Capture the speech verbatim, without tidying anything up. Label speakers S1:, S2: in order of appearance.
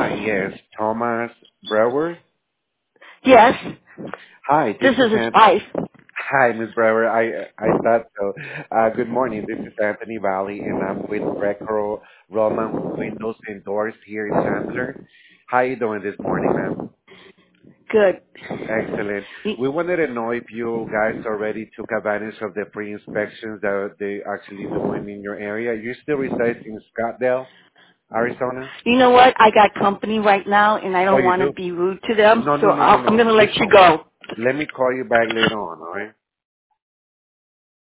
S1: Hi, yes, Thomas Brewer.
S2: Yes,
S1: Hi, this
S2: this
S1: is
S2: is his
S1: Ant.
S2: wife.
S1: Hi, Miss Brewer. I I thought so. Uh, good morning. This is Anthony Valley, and I'm with Recro Roman Windows and Doors here in Chandler. How you doing this morning, ma'am?
S2: Good.
S1: Excellent.
S2: Y-
S1: We wanted to know if you guys already took advantage of the pre-inspections that they actually doing in your area. You still reside in Scottsdale, Arizona?
S2: You know what? I got company right now, and I
S1: Oh,
S2: don't
S1: you
S2: want to
S1: do?
S2: be rude to them,
S1: No,
S2: so
S1: no, no, no,
S2: I'll, I'm
S1: no.
S2: going to let you
S1: Listen,
S2: go.
S1: let me call you back later on, all right?